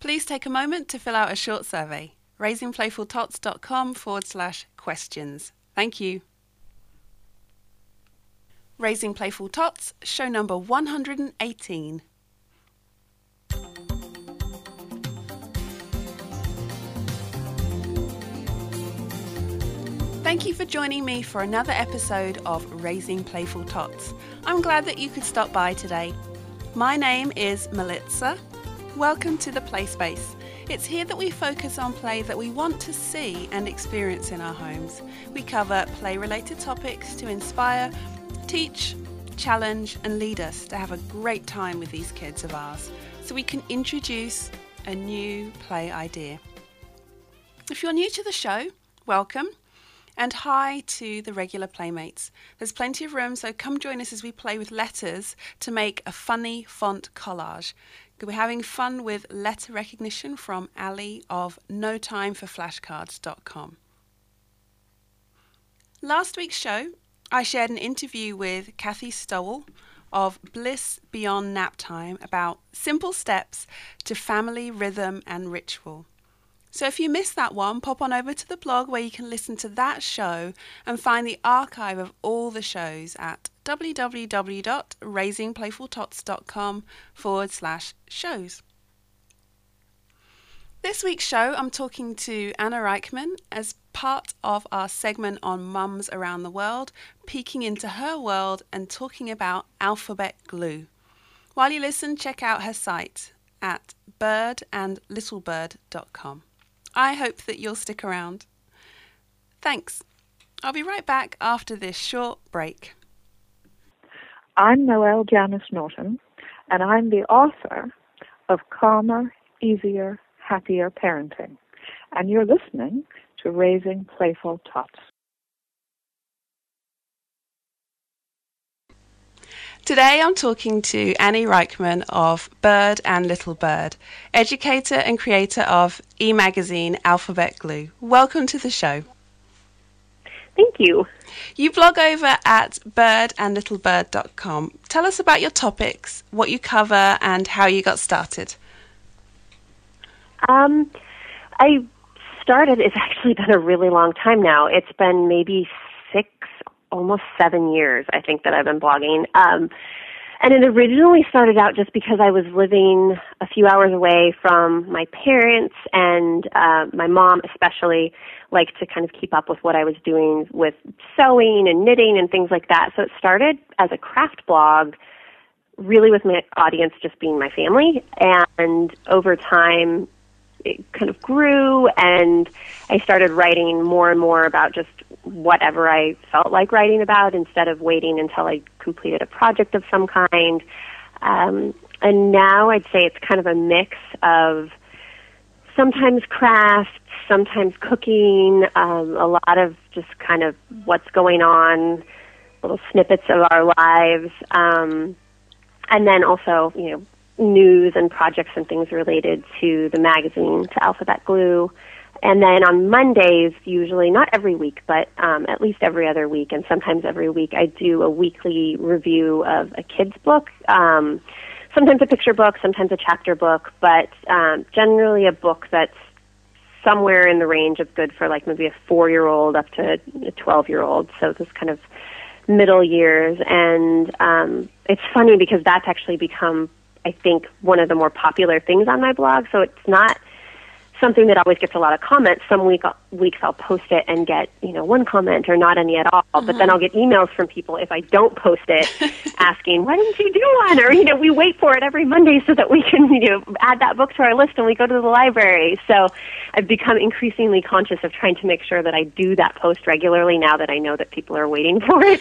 Please take a moment to fill out a short survey. raisingplayfultots.com/questions. Thank you. Raising Playful Tots, show number 118. Thank you for joining me for another episode of Raising Playful Tots. I'm glad that you could stop by today. My name is Melitza. Welcome to the Play Space. It's here that we focus on play that we want to see and experience in our homes. We cover play-related topics to inspire, teach, challenge and lead us to have a great time with these kids of ours so we can introduce a new play idea. If you're new to the show, welcome. And hi to the regular playmates. There's plenty of room, so come join us as we play with letters to make a funny font collage. We're having fun with letter recognition from Ali of NoTimeForFlashcards.com. Last week's show, I shared an interview with Kathy Stowell of Bliss Beyond Nap Time about simple steps to family rhythm and ritual. So if you missed that one, pop on over to the blog where you can listen to that show and find the archive of all the shows at www.raisingplayfultots.com/shows. This week's show, I'm talking to Anna Reichman as part of our segment on mums around the world, peeking into her world and talking about alphabet glue. While you listen, check out her site at birdandlittlebird.com. I hope that you'll stick around. Thanks. I'll be right back after this short break. I'm Noelle Janice Norton, and I'm the author of Calmer, Easier, Happier Parenting. And you're listening to Raising Playful Tots. Today I'm talking to Annie Reichman of Bird and Little Bird, educator and creator of e-magazine Alphabet Glue. Welcome to the show. Thank you. You blog over at birdandlittlebird.com. Tell us about your topics, what you cover, and how you got started. I started, it's actually been a really long time now. It's been maybe 6, almost 7 years, I think, that I've been blogging. And it originally started out just because I was living a few hours away from my parents, and my mom especially liked to kind of keep up with what I was doing with sewing and knitting and things like that. So it started as a craft blog, really with my audience just being my family. And over time, it kind of grew, and I started writing more and more about just whatever I felt like writing about instead of waiting until I completed a project of some kind. And now I'd say it's kind of a mix of sometimes crafts, sometimes cooking, a lot of just kind of what's going on, little snippets of our lives, and then also, news and projects and things related to the magazine, to Alphabet Glue. And then on Mondays, usually, not every week, but at least every other week, and sometimes every week, I do a weekly review of a kid's book, sometimes a picture book, sometimes a chapter book, but generally a book that's somewhere in the range of good for like maybe a 4-year-old up to a 12-year-old, so this kind of middle years. And it's funny because that's actually become, I think, one of the more popular things on my blog. So it's not something that always gets a lot of comments. Some weeks I'll post it and get, one comment or not any at all. Mm-hmm. But then I'll get emails from people if I don't post it asking, why didn't you do one? Or, we wait for it every Monday so that we can, add that book to our list and we go to the library. So I've become increasingly conscious of trying to make sure that I do that post regularly now that I know that people are waiting for it.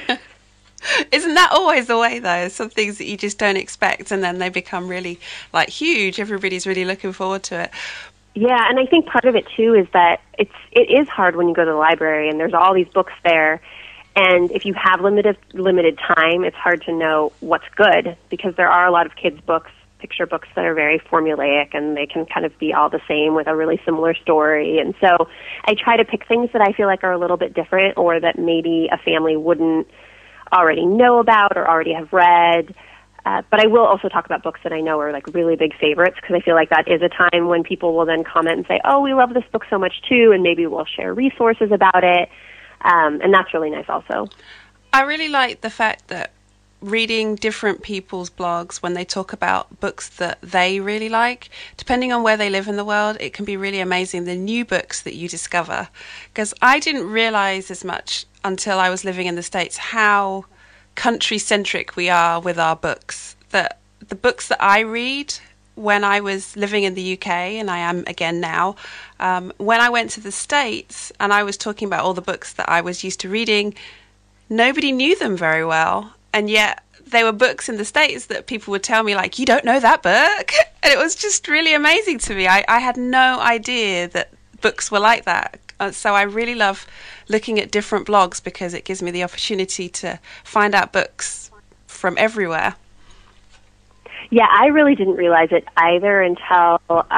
Isn't that always the way, though? Some things that you just don't expect, and then they become really, huge. Everybody's really looking forward to it. Yeah, and I think part of it, too, is that it is hard when you go to the library, and there's all these books there, and if you have limited time, it's hard to know what's good, because there are a lot of kids' books, picture books that are very formulaic, and they can kind of be all the same with a really similar story. And so I try to pick things that I feel like are a little bit different, or that maybe a family wouldn't already know about or already have read. But I will also talk about books that I know are like really big favorites, because I feel like that is a time when people will then comment and say, oh, we love this book so much too, and maybe we'll share resources about it. And that's really nice also. I really like the fact that reading different people's blogs when they talk about books that they really like, depending on where they live in the world, it can be really amazing, the new books that you discover. Because I didn't realize as much until I was living in the States how country-centric we are with our books. That the books that I read when I was living in the UK, and I am again now, when I went to the States and I was talking about all the books that I was used to reading, nobody knew them very well. And yet there were books in the States that people would tell me, like, you don't know that book. And it was just really amazing to me. I had no idea that books were like that. So I really love looking at different blogs because it gives me the opportunity to find out books from everywhere. Yeah, I really didn't realize it either until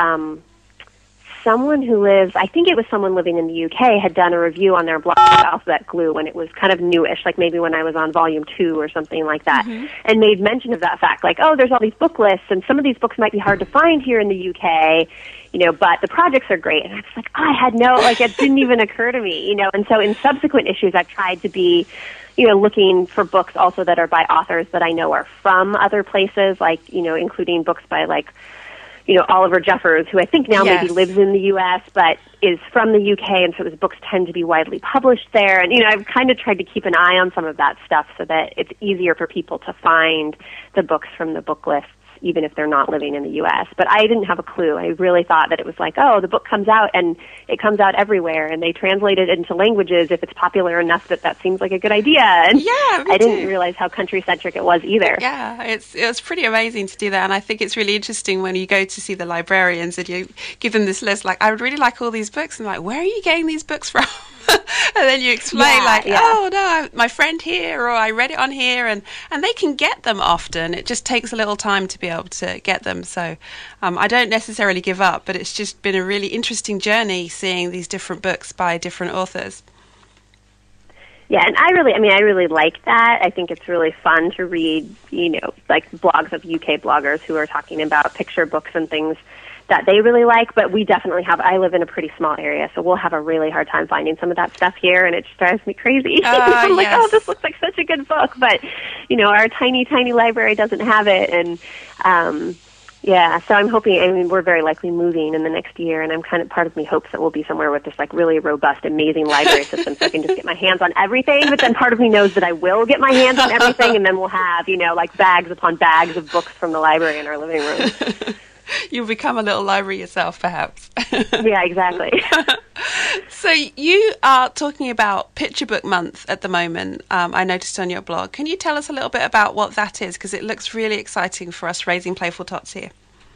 someone who lives, I think it was someone living in the UK, had done a review on their blog of Alphabet Glue when it was kind of newish, like maybe when I was on volume 2 or something like that, and made mention of that fact, like, oh, there's all these book lists, and some of these books might be hard to find here in the UK, you know, but the projects are great. And I was like, oh, I had no, like, it didn't even occur to me, you know, and so in subsequent issues, I've tried to be, you know, looking for books also that are by authors that I know are from other places, like, you know, including books by, like, you know, Oliver Jeffers, who I think now maybe lives in the U.S., but is from the U.K., and so his books tend to be widely published there. And, you know, I've kind of tried to keep an eye on some of that stuff so that it's easier for people to find the books from the book lists, even if they're not living in the U.S. But I didn't have a clue. I really thought that it was like, oh, the book comes out, and it comes out everywhere, and they translate it into languages if it's popular enough that seems like a good idea. And I didn't realize how country-centric it was either. Yeah, it was pretty amazing to do that, and I think it's really interesting when you go to see the librarians and you give them this list, like, I would really like all these books, and like, where are you getting these books from? And then you explain, oh, no, my friend here, or I read it on here, and they can get them often. It just takes a little time to be able to get them. So I don't necessarily give up, but it's just been a really interesting journey seeing these different books by different authors. Yeah, and I really like that. I think it's really fun to read, you know, like blogs of UK bloggers who are talking about picture books and things that they really like, but we definitely have, I live in a pretty small area, so we'll have a really hard time finding some of that stuff here, and it just drives me crazy. I'm like, oh, this looks like such a good book, but, you know, our tiny, tiny library doesn't have it, and, so I'm hoping, I mean, we're very likely moving in the next year, and I'm kind of, part of me hopes that we'll be somewhere with this, like, really robust, amazing library system, so I can just get my hands on everything, but then part of me knows that I will get my hands on everything, and then we'll have, you know, like, bags upon bags of books from the library in our living room. You'll become a little library yourself, perhaps. Yeah, exactly. So you are talking about Picture Book Month at the moment, I noticed on your blog. Can you tell us a little bit about what that is? Because it looks really exciting for us raising playful tots here.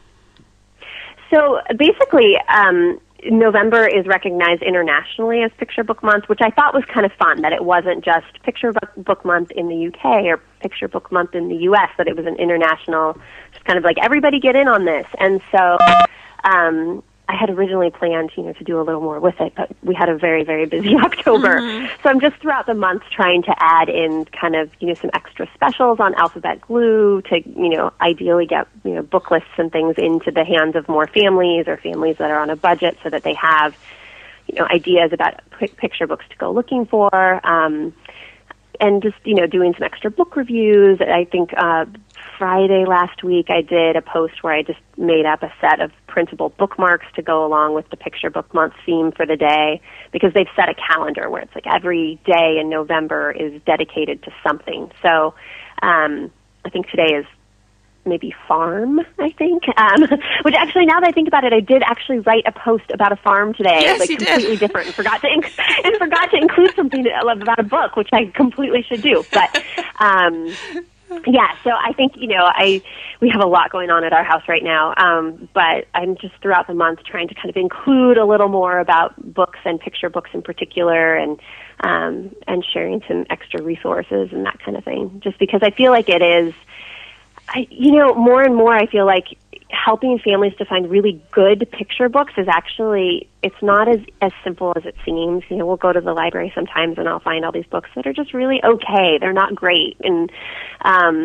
So basically, November is recognized internationally as Picture Book Month, which I thought was kind of fun, that it wasn't just Picture Book Month in the UK or Picture Book Month in the US, that it was an international, just kind of like, everybody get in on this. And so I had originally planned, you know, to do a little more with it, but we had a very, very busy October. So I'm just throughout the month trying to add in kind of, you know, some extra specials on Alphabet Glue to, you know, ideally get, you know, book lists and things into the hands of more families or families that are on a budget so that they have, you know, ideas about picture books to go looking for. And just, you know, doing some extra book reviews. I think Friday last week I did a post where I just made up a set of printable bookmarks to go along with the Picture Book Month theme for the day, because they've set a calendar where it's like every day in November is dedicated to something. So I think today is maybe farm, I think. Which actually, now that I think about it, I did actually write a post about a farm today, yes, like completely different, and forgot to include something about a book, which I completely should do. But yeah, so I think, you know, we have a lot going on at our house right now, but I'm just throughout the month trying to kind of include a little more about books and picture books in particular, and sharing some extra resources and that kind of thing, just because I feel like it is, you know, more and more I feel like helping families to find really good picture books is actually, it's not as simple as it seems. You know, we'll go to the library sometimes and I'll find all these books that are just really okay. They're not great. And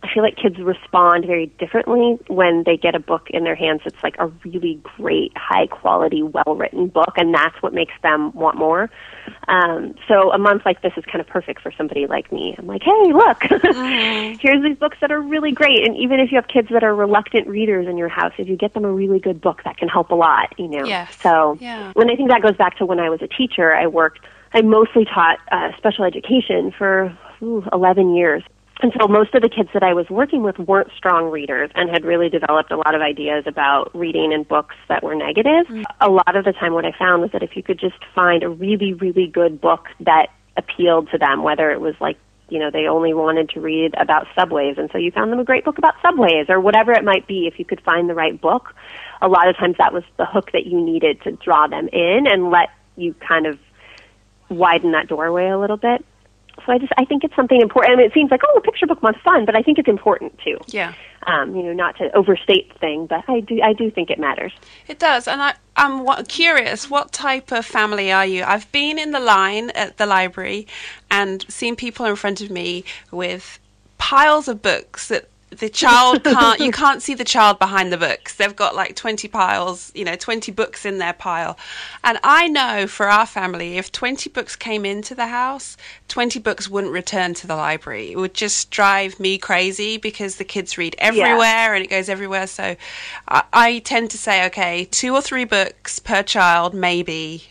I feel like kids respond very differently when they get a book in their hands that's like a really great, high-quality, well-written book, and that's what makes them want more. So a month like this is kind of perfect for somebody like me. I'm like, hey, look, here's these books that are really great, and even if you have kids that are reluctant readers in your house, if you get them a really good book, that can help a lot, you know. Yes. So, and I think that goes back to when I was a teacher. I mostly taught special education for 11 years. And so most of the kids that I was working with weren't strong readers and had really developed a lot of ideas about reading and books that were negative. A lot of the time what I found was that if you could just find a really, really good book that appealed to them, whether it was like, you know, they only wanted to read about subways, and so you found them a great book about subways, or whatever it might be, if you could find the right book, a lot of times that was the hook that you needed to draw them in and let you kind of widen that doorway a little bit. So I think it's something important. I mean, it seems like, picture book month's fun, but I think it's important too. Yeah. You know, not to overstate the thing, but I do think it matters. It does, and I'm curious, what type of family are you? I've been in the line at the library and seen people in front of me with piles of books that the child you can't see the child behind the books. They've got like 20 piles, 20 books in their pile. And I know for our family, if 20 books came into the house, 20 books wouldn't return to the library. It would just drive me crazy because the kids read everywhere and it goes everywhere. So I tend to say, okay, 2 or 3 books per child, maybe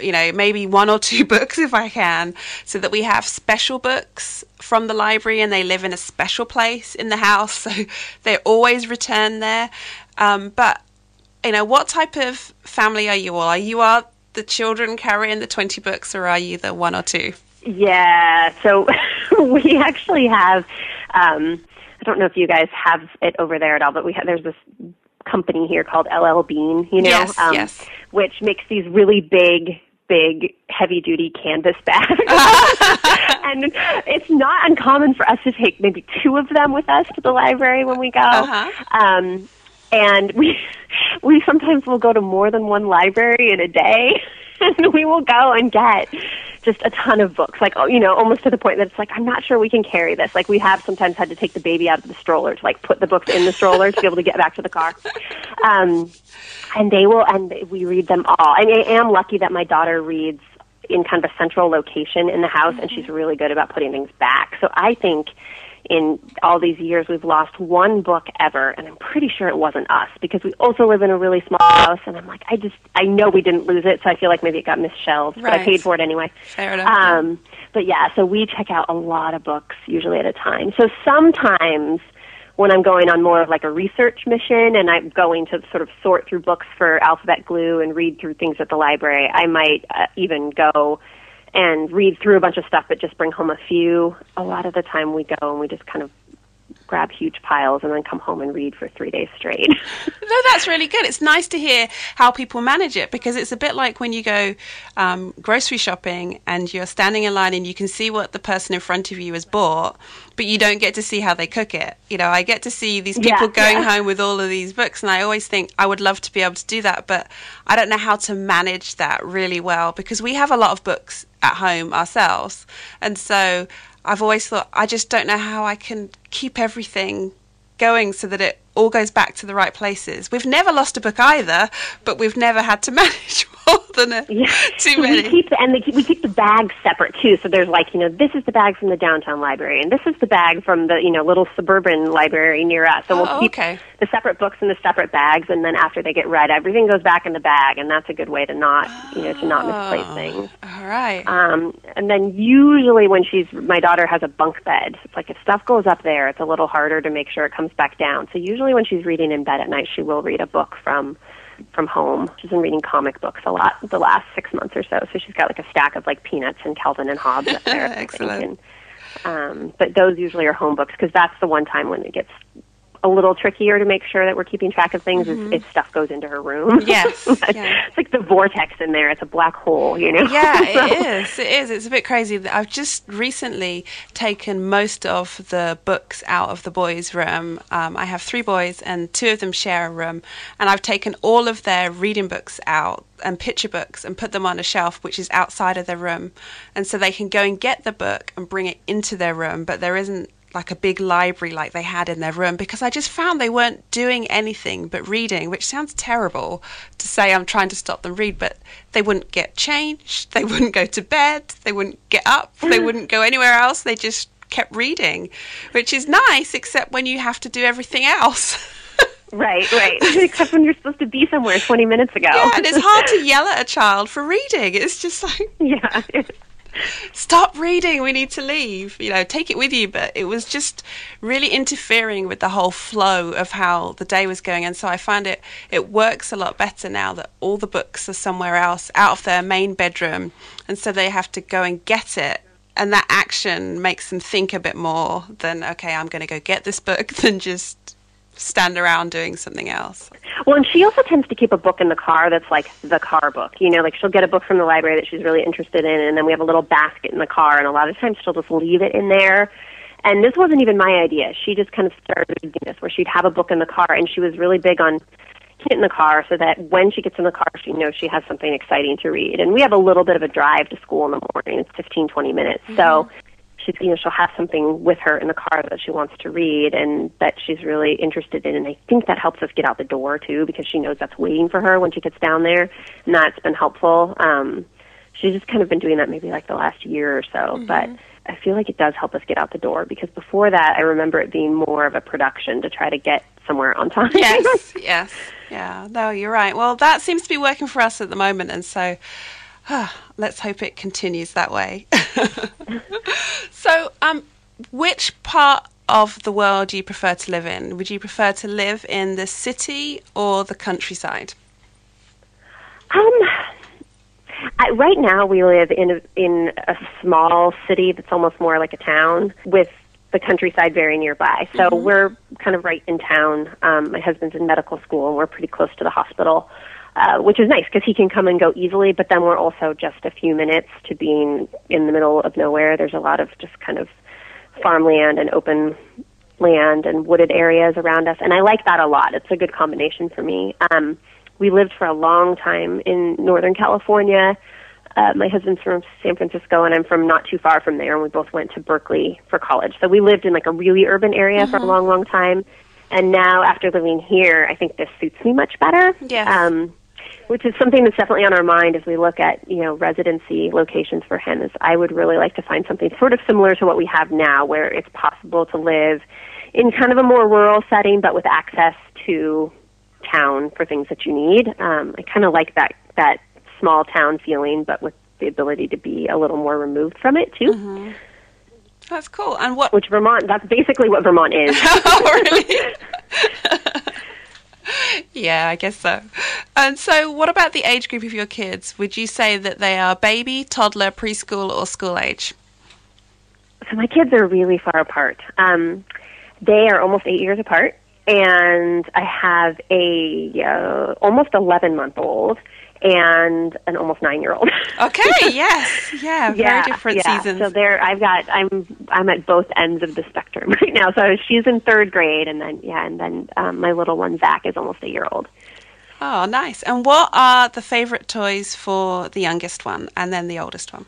one or 2 books if I can, so that we have special books from the library and they live in a special place in the house, so they always return there. But, what type of family are you all? Are you the children carrying the 20 books, or are you the 1 or 2? Yeah, so we actually have, I don't know if you guys have it over there at all, but there's this company here called LL Bean, yes. Which makes these really big, heavy-duty canvas bags. And it's not uncommon for us to take maybe 2 of them with us to the library when we go. And we sometimes will go to more than one library in a day, and we will go and get just a ton of books, like, almost to the point that it's like, I'm not sure we can carry this. Like, we have sometimes had to take the baby out of the stroller to, like, put the books in the stroller to be able to get back to the car. And we read them all. I mean, I am lucky that my daughter reads in kind of a central location in the house, and she's really good about putting things back. So I think in all these years we've lost 1 book ever, and I'm pretty sure it wasn't us, because we also live in a really small house, and I'm like, I know we didn't lose it, so I feel like maybe it got misshelved, but I paid for it anyway. Fair enough. But yeah, so we check out a lot of books, usually at a time. So sometimes when I'm going on more of like a research mission and I'm going to sort of sort through books for alphabet glue and read through things at the library, I might even go and read through a bunch of stuff but just bring home a few. A lot of the time we go and we just kind of grab huge piles and then come home and read for 3 days straight. No, that's really good. It's nice to hear how people manage it, because it's a bit like when you go grocery shopping and you're standing in line and you can see what the person in front of you has bought, but you don't get to see how they cook it. I get to see these people going home with all of these books, and I always think I would love to be able to do that, but I don't know how to manage that really well, because we have a lot of books at home ourselves, and so I've always thought, I just don't know how I can keep everything going so that it all goes back to the right places. We've never lost a book either, but we've never had to manage more than too many. We keep the bags separate too. So there's like, this is the bag from the downtown library, and this is the bag from the little suburban library near us. And we'll keep the separate books in the separate bags, and then after they get read, everything goes back in the bag, and that's a good way to not misplace things. All right. And then usually when my daughter has a bunk bed, it's like if stuff goes up there, it's a little harder to make sure it comes back down. So usually when she's reading in bed at night, she will read a book from home. She's been reading comic books a lot the last 6 months or so. So she's got like a stack of like Peanuts and Calvin and Hobbes up there. Excellent. But those usually are home books, because that's the one time when it gets a little trickier to make sure that we're keeping track of things if stuff goes into her room. Yes. It's like the vortex in there. It's a black hole, Yeah, it is. It's a bit crazy. I've just recently taken most of the books out of the boys' room. I have 3 boys and 2 of them share a room, and I've taken all of their reading books out and picture books and put them on a shelf which is outside of their room, and so they can go and get the book and bring it into their room, but there isn't like a big library like they had in their room, because I just found they weren't doing anything but reading, which sounds terrible to say I'm trying to stop them read, but they wouldn't get changed, they wouldn't go to bed, they wouldn't get up, they wouldn't go anywhere else, they just kept reading, which is nice, except when you have to do everything else. Right. Except when you're supposed to be somewhere 20 minutes ago. Yeah, and it's hard to yell at a child for reading. It's just like, yeah, stop reading, we need to leave. Take it with you. But it was just really interfering with the whole flow of how the day was going. And so I find it works a lot better now that all the books are somewhere else, out of their main bedroom. And so they have to go and get it. And that action makes them think a bit more than, okay, I'm going to go get this book, than just stand around doing something else. Well, and she also tends to keep a book in the car that's like the car book. Like she'll get a book from the library that she's really interested in, and then we have a little basket in the car, and a lot of times she'll just leave it in there. And this wasn't even my idea. She just kind of started doing this, where she'd have a book in the car, and she was really big on keeping it in the car so that when she gets in the car, she knows she has something exciting to read. And we have a little bit of a drive to school in the morning. It's 15, 20 minutes. Mm-hmm. So she'll have something with her in the car that she wants to read and that she's really interested in. And I think that helps us get out the door, too, because she knows that's waiting for her when she gets down there. And that's been helpful. She's just kind of been doing that maybe like the last year or so. Mm-hmm. But I feel like it does help us get out the door, because before that, I remember it being more of a production to try to get somewhere on time. Yes. Yeah, no, you're right. Well, that seems to be working for us at the moment. And so let's hope it continues that way. So, which part of the world do you prefer to live in? Would you prefer to live in the city or the countryside? Right now, we live in a small city that's almost more like a town, with the countryside very nearby. So we're kind of right in town. My husband's in medical school, and we're pretty close to the hospital. Which is nice because he can come and go easily, but then we're also just a few minutes to being in the middle of nowhere. There's a lot of just kind of farmland and open land and wooded areas around us, and I like that a lot. It's a good combination for me. We lived for a long time in Northern California. My husband's from San Francisco, and I'm from not too far from there, and we both went to Berkeley for college. So we lived in like a really urban area for a long, long time. And now, after living here, I think this suits me much better. Yes. Which is something that's definitely on our mind as we look at, residency locations for him. Is I would really like to find something sort of similar to what we have now, where it's possible to live in kind of a more rural setting, but with access to town for things that you need. I kind of like that small town feeling, but with the ability to be a little more removed from it too. Mm-hmm. That's cool. And which Vermont? That's basically what Vermont is. Oh, really? Yeah, I guess so. And so what about the age group of your kids? Would you say that they are baby, toddler, preschool, or school age? So my kids are really far apart. They are almost 8 years apart, and I have a almost 11-month-old and an almost 9-year-old. Okay, yes, yeah, very different seasons. So I'm at both ends of the spectrum right now. So she's in 3rd grade, and then my little one Zach is almost 8-year-old. Oh, nice. And what are the favorite toys for the youngest one and then the oldest one?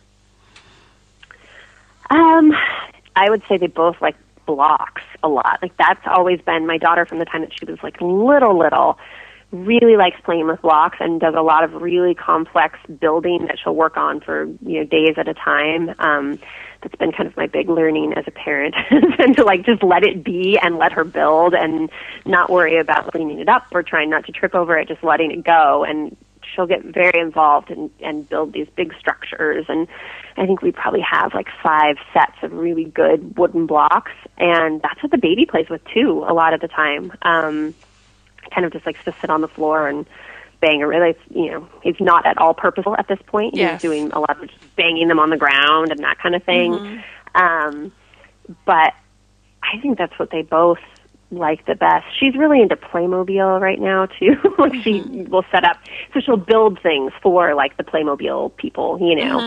I would say they both like blocks a lot. Like that's always been my daughter from the time that she was like little. Really likes playing with blocks and does a lot of really complex building that she'll work on for days at a time. That's been kind of my big learning as a parent, and to like just let it be and let her build and not worry about cleaning it up or trying not to trip over it, just letting it go. And she'll get very involved and build these big structures. And I think we probably have like 5 sets of really good wooden blocks, and that's what the baby plays with too a lot of the time. Kind of just likes to sit on the floor and bang around. He's not at all purposeful at this point. Yes. He's doing a lot of just banging them on the ground and that kind of thing. Mm-hmm. But I think that's what they both like the best. She's really into Playmobil right now too. Like she will set up, so she'll build things for like the Playmobil people,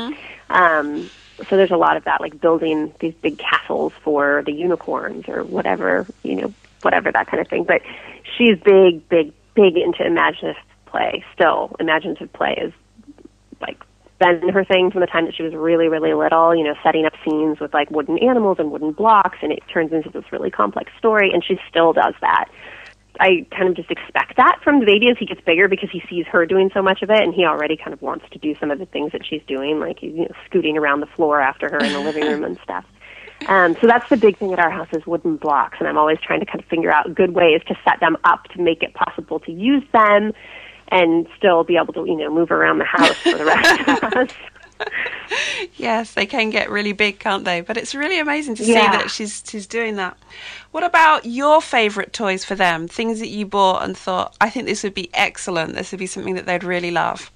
So there's a lot of that, like building these big castles for the unicorns or whatever, whatever, that kind of thing. But she's big into imaginative play still. Imaginative play is like been her thing from the time that she was really, really little, setting up scenes with like wooden animals and wooden blocks, and it turns into this really complex story, and she still does that. I kind of just expect that from the baby as he gets bigger, because he sees her doing so much of it, and he already kind of wants to do some of the things that she's doing, like scooting around the floor after her in the living room and stuff. So that's the big thing at our house is wooden blocks, and I'm always trying to kind of figure out good ways to set them up to make it possible to use them and still be able to, move around the house for the rest of us. Yes, they can get really big, can't they? But it's really amazing to see that she's doing that. What about your favourite toys for them? Things that you bought and thought, I think this would be excellent. This would be something that they'd really love.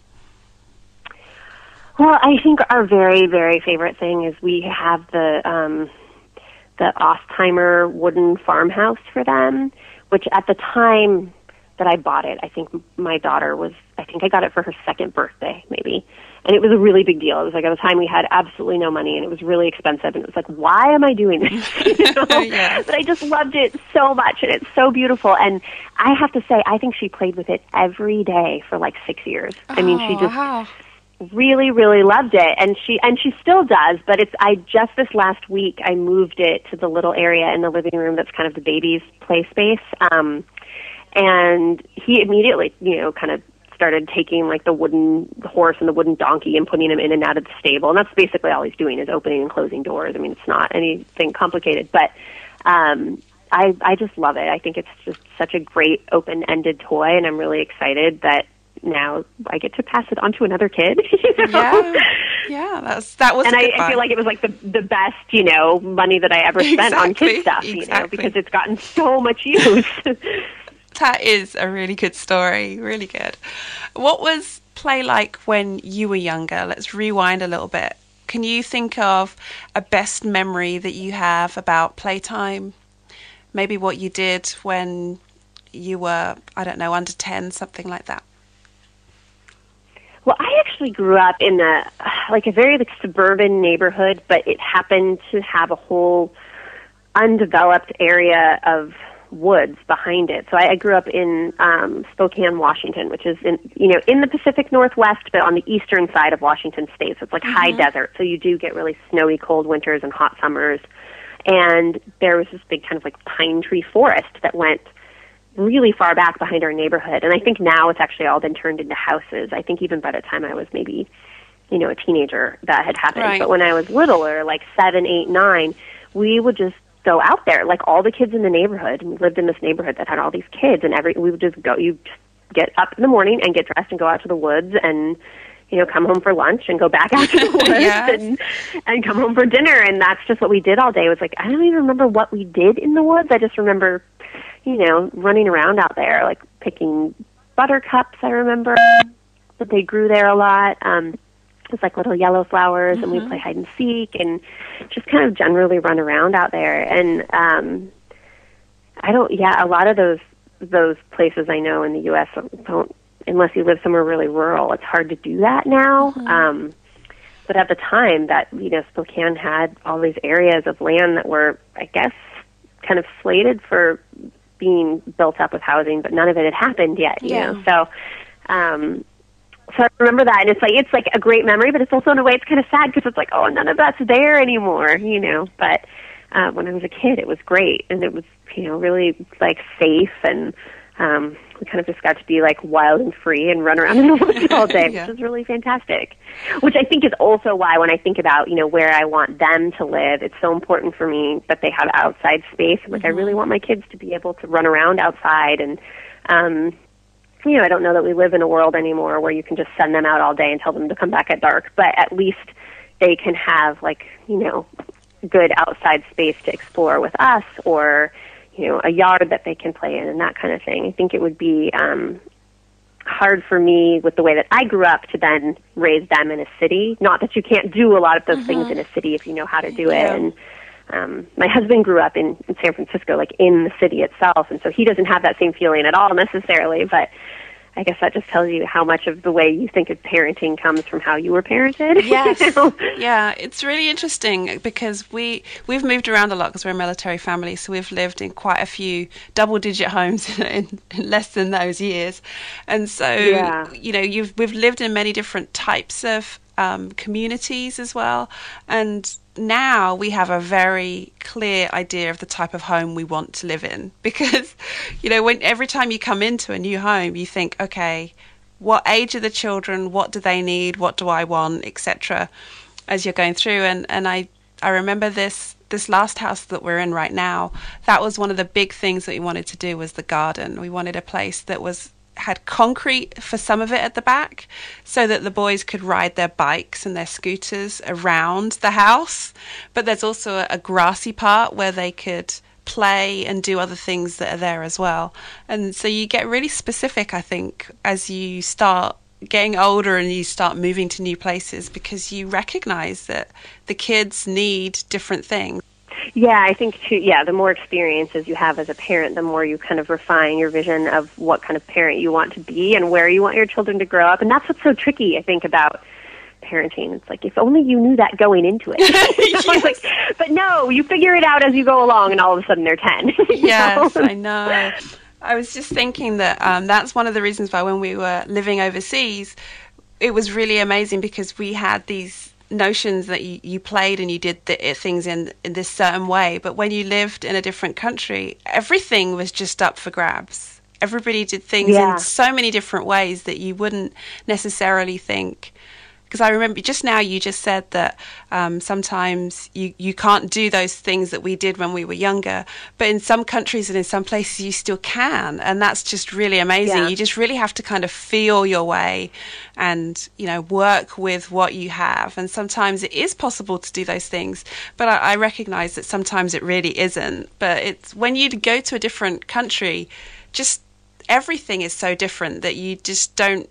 Well, I think our very, very favorite thing is we have the Ostheimer wooden farmhouse for them, which at the time that I bought it, I think my daughter I got it for her second birthday, maybe. And it was a really big deal. It was like at the time we had absolutely no money, and it was really expensive. And it was like, why am I doing this? Yes. But I just loved it so much, and it's so beautiful. And I have to say, I think she played with it every day for like 6 years. I mean, she just really, really loved it, and she still does. But just this last week I moved it to the little area in the living room that's kind of the baby's play space. And he immediately, kind of started taking like the wooden horse and the wooden donkey and putting him in and out of the stable. And that's basically all he's doing is opening and closing doors. I mean, it's not anything complicated, but I just love it. I think it's just such a great open-ended toy, and I'm really excited that now I get to pass it on to another kid. Yeah, that was. And I feel like it was like the best, money that I ever spent on kid stuff, because it's gotten so much use. That is a really good story, really good. What was play like when you were younger? Let's rewind a little bit. Can you think of a best memory that you have about playtime? Maybe what you did when you were, I don't know, under 10, something like that. Well, I actually grew up in a very suburban neighborhood, but it happened to have a whole undeveloped area of woods behind it. So I grew up in Spokane, Washington, which is in the Pacific Northwest, but on the eastern side of Washington State. So it's like high desert. So you do get really snowy, cold winters and hot summers. And there was this big kind of like pine tree forest that went really far back behind our neighborhood. And I think now it's actually all been turned into houses. I think even by the time I was maybe, a teenager, that had happened. Right. But when I was littler, like 7, 8, 9, we would just go out there, like all the kids in the neighborhood, and we lived in this neighborhood that had all these kids, and we would just go, you just get up in the morning and get dressed and go out to the woods and, come home for lunch and go back out to the woods and come home for dinner. And that's just what we did all day. It was like, I don't even remember what we did in the woods. I just remember, running around out there, like picking buttercups, I remember, that they grew there a lot. It's like little yellow flowers, and we'd play hide and seek and just kind of generally run around out there. And a lot of those places I know in the U.S. don't, unless you live somewhere really rural, it's hard to do that now. But at the time that, Spokane had all these areas of land that were, I guess, kind of slated for being built up with housing, but none of it had happened yet, you know. So I remember that, and it's like a great memory, but it's also in a way it's kind of sad because it's like, oh, none of that's there anymore, But when I was a kid, it was great, and it was, really like safe, and we kind of just got to be like wild and free and run around in the woods all day, which is really fantastic. Which I think is also why when I think about, where I want them to live, it's so important for me that they have outside space. Like I really want my kids to be able to run around outside, and I don't know that we live in a world anymore where you can just send them out all day and tell them to come back at dark, but at least they can have good outside space to explore with us, or a yard that they can play in and that kind of thing. I think it would be hard for me with the way that I grew up to then raise them in a city. Not that you can't do a lot of those things in a city if you know how to do it. And my husband grew up in San Francisco, like in the city itself, and so he doesn't have that same feeling at all necessarily, but I guess that just tells you how much of the way you think of parenting comes from how you were parented. Yes. Yeah, it's really interesting because we've moved around a lot because we're a military family, so we've lived in quite a few double-digit homes in less than those years. And so, we've lived in many different types of communities as well. And now we have a very clear idea of the type of home we want to live in, because, when every time you come into a new home, you think, okay, what age are the children? What do they need? What do I want, etc. as you're going through. And I remember this last house that we're in right now, that was one of the big things that we wanted to do, was the garden. We wanted a place that had concrete for some of it at the back, so that the boys could ride their bikes and their scooters around the house. But there's also a grassy part where they could play and do other things that are there as well. And so you get really specific, I think, as you start getting older and you start moving to new places, because you recognize that the kids need different things. Yeah, I think too, the more experiences you have as a parent, the more you kind of refine your vision of what kind of parent you want to be and where you want your children to grow up. And that's what's so tricky, I think, about parenting. It's like, if only you knew that going into it. Yes. But no, you figure it out as you go along, and all of a sudden they're 10. Yes, I know. I was just thinking that that's one of the reasons why when we were living overseas, it was really amazing, because we had these notions that you played and you did things in this certain way. But when you lived in a different country, everything was just up for grabs. Everybody did things in so many different ways that you wouldn't necessarily think. Because I remember just now you just said that sometimes you can't do those things that we did when we were younger, but in some countries and in some places you still can, and that's just really amazing. You just really have to kind of feel your way and work with what you have, and sometimes it is possible to do those things, but I recognize that sometimes it really isn't. But it's when you go to a different country, just everything is so different that you just don't.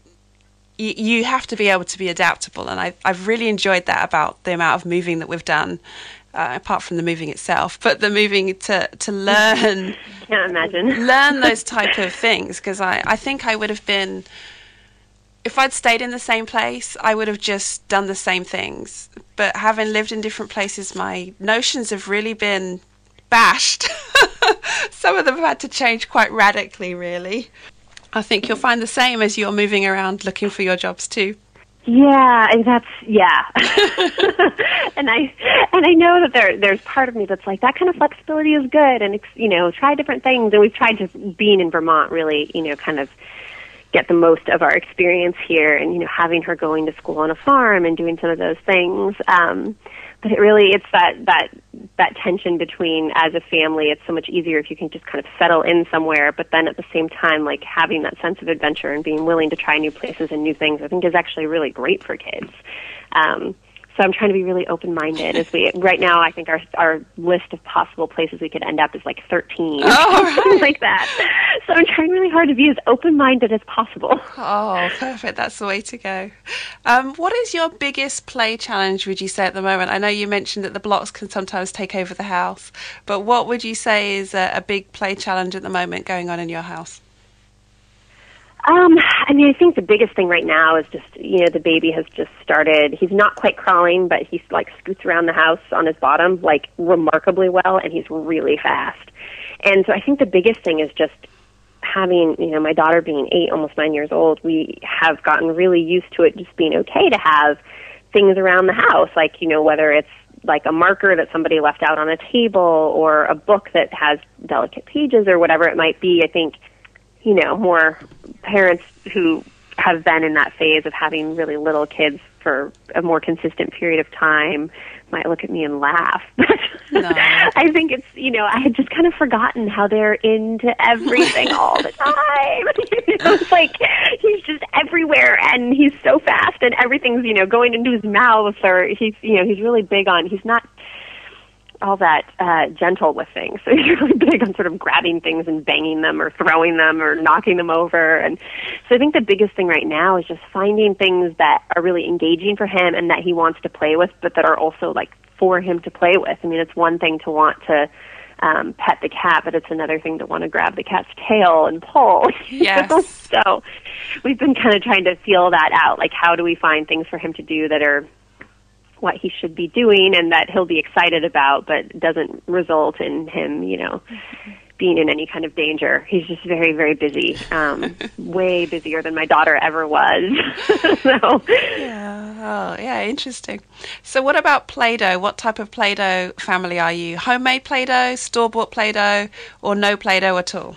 You have to be able to be adaptable, and I've really enjoyed that about the amount of moving that we've done, apart from the moving itself, but the moving to learn. Can't imagine. Learn those type of things, because I think I would have been, if I'd stayed in the same place, I would have just done the same things. But having lived in different places, my notions have really been bashed. Some of them have had to change quite radically, really. I think you'll find the same as you're moving around looking for your jobs too. Yeah, and and I know that there's part of me that's like, that kind of flexibility is good, and try different things. And we've tried to, being in Vermont, really kind of get the most of our experience here, and having her going to school on a farm and doing some of those things. But it's that tension between, as a family, it's so much easier if you can just kind of settle in somewhere, but then at the same time, like, having that sense of adventure and being willing to try new places and new things, I think is actually really great for kids. So I'm trying to be really open-minded. Right now, I think our list of possible places we could end up is like 13, something like that. So I'm trying really hard to be as open-minded as possible. Oh, perfect. That's the way to go. What is your biggest play challenge, would you say, at the moment? I know you mentioned that the blocks can sometimes take over the house, but what would you say is a big play challenge at the moment going on in your house? I think the biggest thing right now is just, the baby has just started. He's not quite crawling, but he scoots around the house on his bottom remarkably well, and he's really fast. And so I think the biggest thing is just having, my daughter being 8, almost 9 years old, we have gotten really used to it just being okay to have things around the house, whether it's like a marker that somebody left out on a table or a book that has delicate pages or whatever it might be. I think more parents who have been in that phase of having really little kids for a more consistent period of time might look at me and laugh. No. I think it's, I had just kind of forgotten how they're into everything all the time. It's like he's just everywhere, and he's so fast, and everything's, going into his mouth, or he's really big on, he's not all that gentle with things. So he's really big on sort of grabbing things and banging them or throwing them or knocking them over. And so I think the biggest thing right now is just finding things that are really engaging for him and that he wants to play with, but that are also for him to play with. I mean, it's one thing to want to pet the cat, but it's another thing to want to grab the cat's tail and pull. Yes. So we've been kind of trying to feel that out. How do we find things for him to do that are what he should be doing and that he'll be excited about, but doesn't result in him, being in any kind of danger. He's just very, very busy, way busier than my daughter ever was. So. Yeah, Oh, yeah, interesting. So what about Play-Doh? What type of Play-Doh family are you? Homemade Play-Doh, store-bought Play-Doh, or no Play-Doh at all?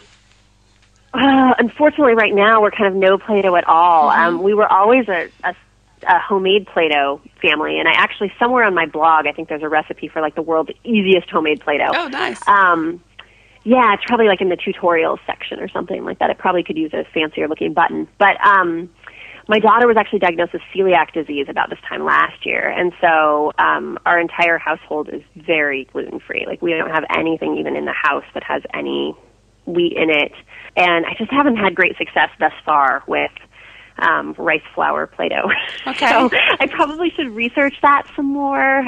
Unfortunately, right now, we're kind of no Play-Doh at all. We were always a homemade Play-Doh family, and I actually, somewhere on my blog, I think there's a recipe for, like, the world's easiest homemade Play-Doh. Oh, nice. Yeah, it's probably, like, in the tutorials section or something like that. It probably could use a fancier-looking button. But my daughter was actually diagnosed with celiac disease about this time last year, and so our entire household is very gluten-free. Like, we don't have anything even in the house that has any wheat in it. And I just haven't had great success thus far with rice flour Play-Doh. Okay. So I probably should research that some more.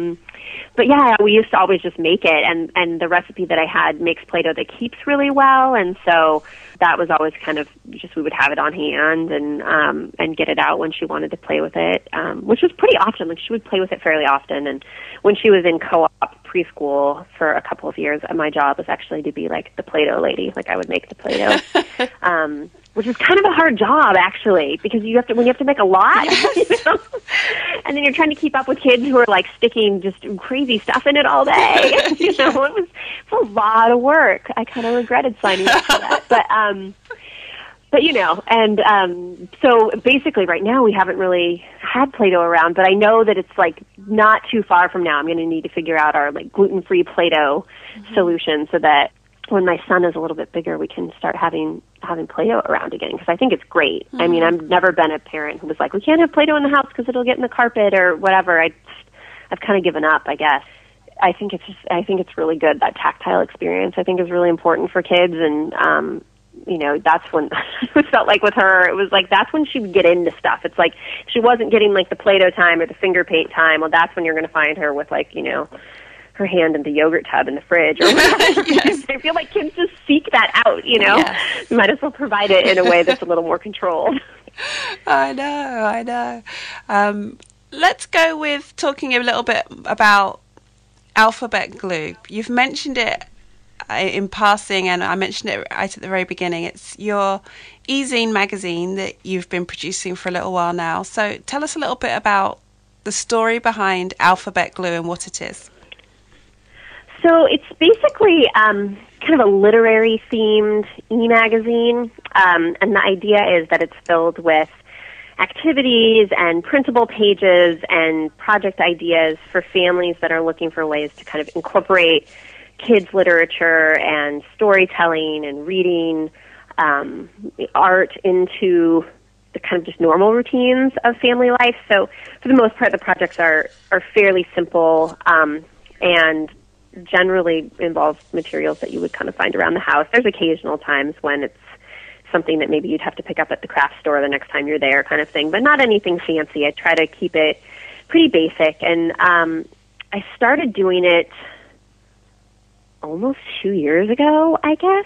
But yeah, we used to always just make it, and the recipe that I had makes Play-Doh that keeps really well, and so that was always kind of just, we would have it on hand and get it out when she wanted to play with it, which was pretty often. Like, she would play with it fairly often, and when she was in co-op preschool for a couple of years, my job was actually to be like the Play-Doh lady. Like, I would make the Play-Doh. Which is kind of a hard job, actually, because when you have to make a lot, you know? And then you're trying to keep up with kids who are, like, sticking just crazy stuff in it all day. You know, it's a lot of work. I kind of regretted signing up for that. But you know, and so basically right now we haven't really had Play-Doh around, but I know that it's, like, not too far from now I'm going to need to figure out our, like, gluten-free Play-Doh solution so that when my son is a little bit bigger, we can start having Play-Doh around again, because I think it's great. Mm-hmm. I mean, I've never been a parent who was like, we can't have Play-Doh in the house because it'll get in the carpet or whatever. I've kind of given up, I guess. I think it's really good. That tactile experience, I think, is really important for kids, and you know, that's when it felt like with her, it was like that's when she would get into stuff. It's like she wasn't getting, like, the Play-Doh time or the finger paint time. Well, that's when you're going to find her with, like, you know, her hand in the yogurt tub in the fridge or whatever. Yes. I feel like kids just seek that out, you know. Yes. You might as well provide it in a way that's a little more controlled. I know. Let's go with talking a little bit about Alphabet Glue. You've mentioned it in passing, and I mentioned it right at the very beginning. It's your e-zine magazine that you've been producing for a little while now. So tell us a little bit about the story behind Alphabet Glue and what it is. So it's basically kind of a literary-themed e-magazine, and the idea is that it's filled with activities and printable pages and project ideas for families that are looking for ways to kind of incorporate kids' literature and storytelling and reading, art into the kind of just normal routines of family life. So for the most part, the projects are fairly simple and generally involve materials that you would kind of find around the house. There's occasional times when it's something that maybe you'd have to pick up at the craft store the next time you're there, kind of thing, but not anything fancy. I try to keep it pretty basic, and I started doing it almost 2 years ago, I guess.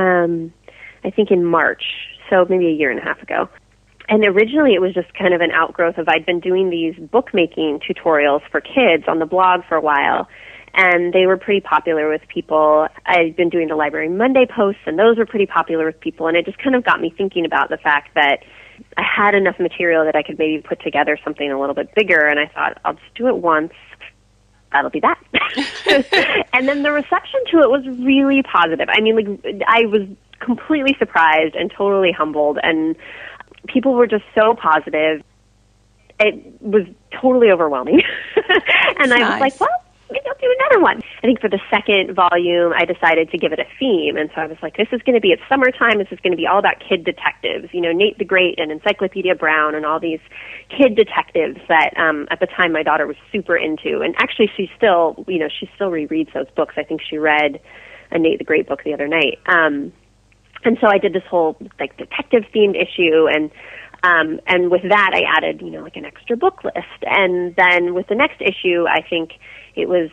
I think in March, so maybe a year and a half ago. And originally it was just kind of an outgrowth of, I'd been doing these bookmaking tutorials for kids on the blog for a while, and they were pretty popular with people. I'd been doing the Library Monday posts, and those were pretty popular with people, and it just kind of got me thinking about the fact that I had enough material that I could maybe put together something a little bit bigger, and I thought, I'll just do it once. That'll be that. And then the reception to it was really positive. I mean, like, I was completely surprised and totally humbled, and people were just so positive. It was totally overwhelming. And I was like, well, maybe I'll do another one. I think for the second volume, I decided to give it a theme. And so I was like, this is going to be, it's summertime, this is going to be all about kid detectives. You know, Nate the Great and Encyclopedia Brown and all these kid detectives that at the time my daughter was super into. And actually she still rereads those books. I think she read a Nate the Great book the other night. And so I did this whole, like, detective-themed issue, and with that I added, you know, like an extra book list. And then with the next issue, I think it was,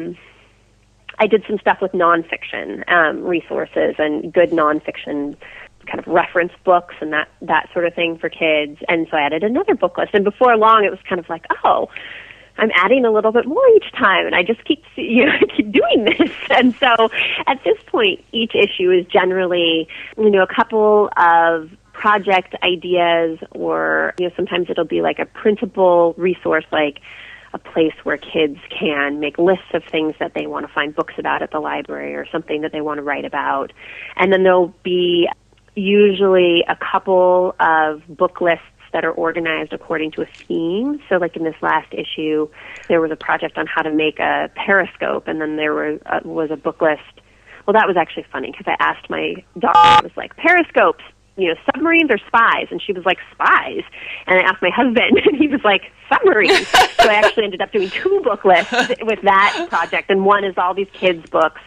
I did some stuff with nonfiction resources and good nonfiction kind of reference books and that sort of thing for kids. And so I added another book list. And before long, it was kind of like, oh, I'm adding a little bit more each time, and I just keep doing this. And so at this point, each issue is generally, you know, a couple of project ideas, or, sometimes it'll be like a printable resource, like a place where kids can make lists of things that they want to find books about at the library or something that they want to write about. And then there'll be usually a couple of book lists that are organized according to a theme. So like in this last issue, there was a project on how to make a periscope, and then there was a book list. Well, that was actually funny because I asked my daughter, I was like, periscopes, submarines or spies? And she was like, spies. And I asked my husband, and he was like, submarines. So I actually ended up doing 2 book lists with that project. And one is all these kids' books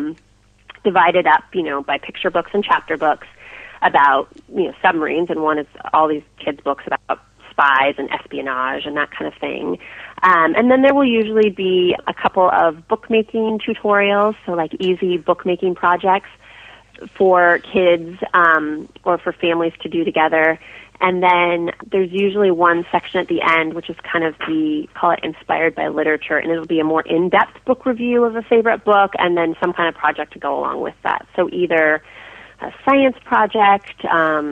divided up, by picture books and chapter books about, submarines. And one is all these kids' books about spies and espionage and that kind of thing. And then there will usually be a couple of bookmaking tutorials, so like easy bookmaking projects for kids or for families to do together. And then there's usually one section at the end, which is kind of call it inspired by literature, and it'll be a more in-depth book review of a favorite book and then some kind of project to go along with that. So either a science project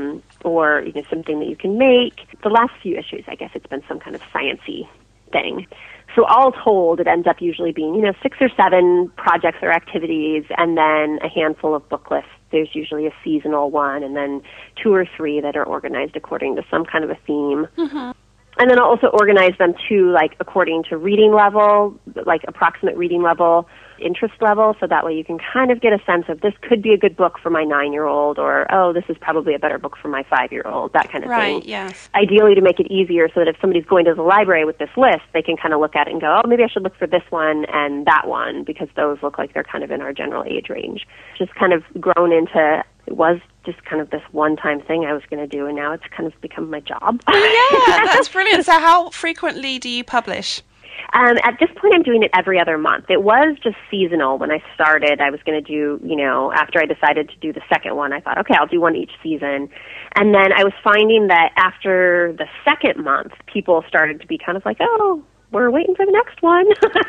or something that you can make. The last few issues, I guess it's been some kind of science-y thing. So all told, it ends up usually being, 6 or 7 projects or activities, and then a handful of book lists. There's usually a seasonal one, and then 2 or 3 that are organized according to some kind of a theme. Mm-hmm. And then I'll also organize them too, like according to reading level, like approximate reading level, interest level, so that way you can kind of get a sense of this could be a good book for my 9-year-old, or, oh, this is probably a better book for my 5-year-old, that kind of thing. Right, yes. Ideally to make it easier so that if somebody's going to the library with this list, they can kind of look at it and go, oh, maybe I should look for this one and that one, because those look like they're kind of in our general age range. Just kind of grown into, it was just kind of this one-time thing I was going to do, and now it's kind of become my job. Yeah, that's brilliant. So how frequently do you publish? At this point, I'm doing it every other month. It was just seasonal when I started. I was going to do, after I decided to do the second one, I thought, okay, I'll do one each season. And then I was finding that after the second month, people started to be kind of like, oh, we're waiting for the next one.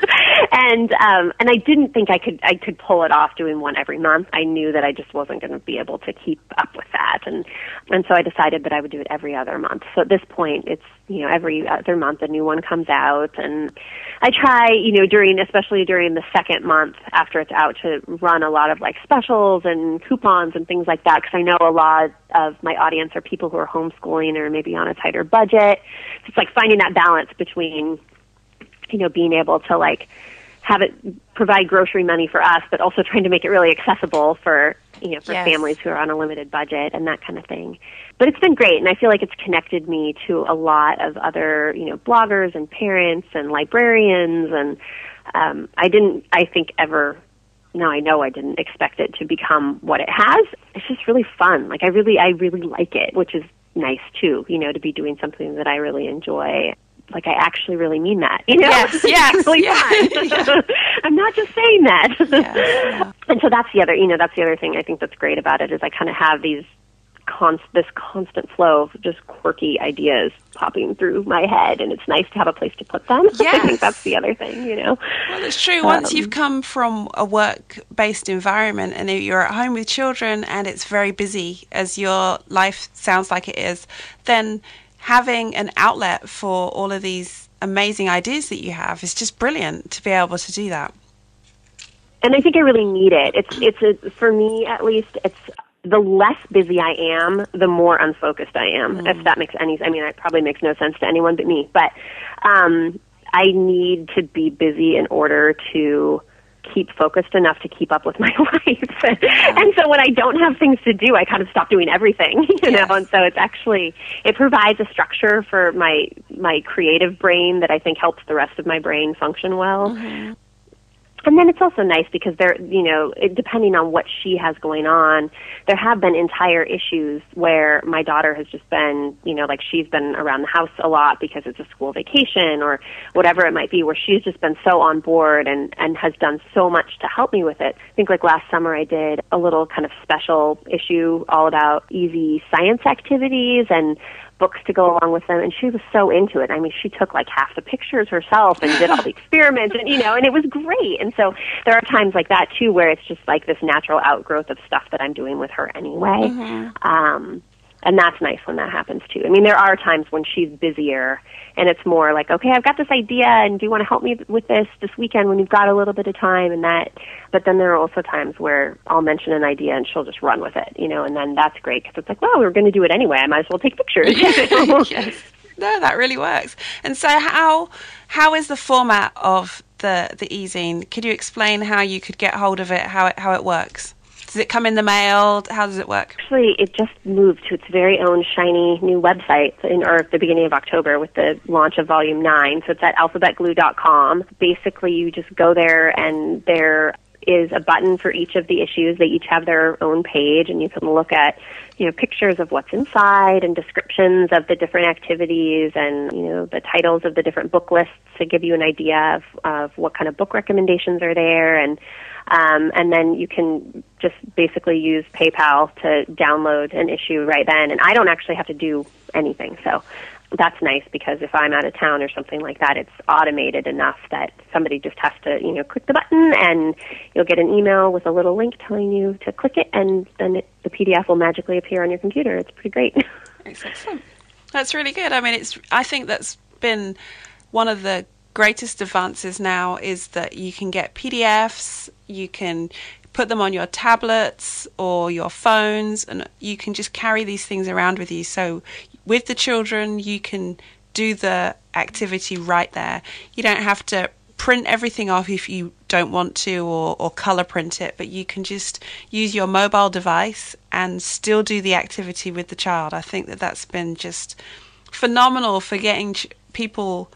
and I didn't think I could pull it off doing one every month. I knew that I just wasn't going to be able to keep up with that. And so I decided that I would do it every other month. So at this point, it's, every other month a new one comes out. And I try, especially during the second month after it's out, to run a lot of like specials and coupons and things like that, because I know a lot of my audience are people who are homeschooling or maybe on a tighter budget. It's like finding that balance between being able to like have it provide grocery money for us, but also trying to make it really accessible for, for yes, families who are on a limited budget and that kind of thing. But it's been great, and I feel like it's connected me to a lot of other, bloggers and parents and librarians, and I didn't expect it to become what it has. It's just really fun. Like I really like it, which is nice too, to be doing something that I really enjoy. Like, I actually really mean that, Yes, it's really fun. Yeah. I'm not just saying that. Yeah. And so that's the other thing I think that's great about it, is I kind of have this constant flow of just quirky ideas popping through my head, and it's nice to have a place to put them. Yes. I think that's the other thing, Well, it's true. Once you've come from a work-based environment and you're at home with children and it's very busy, as your life sounds like it is, then having an outlet for all of these amazing ideas that you have is just brilliant to be able to do that. And I think I really need it. For me, at least, it's the less busy I am, the more unfocused I am, if that makes any sense. I mean, it probably makes no sense to anyone but me. But I need to be busy in order to keep focused enough to keep up with my life. And so when I don't have things to do, I kind of stop doing everything, Yes. And so it provides a structure for my creative brain that I think helps the rest of my brain function well. Mm-hmm. And then it's also nice because depending on what she has going on, there have been entire issues where my daughter has just been, she's been around the house a lot because it's a school vacation or whatever it might be, where she's just been so on board and has done so much to help me with it. I think like last summer I did a little kind of special issue all about easy science activities and books to go along with them, and she was so into it. I mean, she took like half the pictures herself and did all the experiments, and and it was great. And so there are times like that too, where it's just like this natural outgrowth of stuff that I'm doing with her anyway. Mm-hmm. And that's nice when that happens too. I mean, there are times when she's busier and it's more like, okay, I've got this idea and do you want to help me with this weekend when you've got a little bit of time and that. But then there are also times where I'll mention an idea and she'll just run with it, and then that's great because it's like, well, we were going to do it anyway. I might as well take pictures. Yes. No, that really works. And so how is the format of the e-zine? Could you explain how you could get hold of it, how it works? Does it come in the mail? How does it work? Actually, it just moved to its very own shiny new website at the beginning of October with the launch of Volume 9. So it's at alphabetglue.com. Basically, you just go there and there is a button for each of the issues. They each have their own page, and you can look at pictures of what's inside and descriptions of the different activities and the titles of the different book lists to give you an idea of what kind of book recommendations are there, and then you can just basically use PayPal to download an issue right then. And I don't actually have to do anything, so that's nice because if I'm out of town or something like that, it's automated enough that somebody just has to, click the button and you'll get an email with a little link telling you to click it, and then the PDF will magically appear on your computer. It's pretty great. Excellent. That's really good. I mean, I think that's been one of the greatest advances now is that you can get PDFs, you can put them on your tablets or your phones, and you can just carry these things around with you. So with the children, you can do the activity right there. You don't have to print everything off if you don't want to or color print it, but you can just use your mobile device and still do the activity with the child. I think that's been just phenomenal for getting people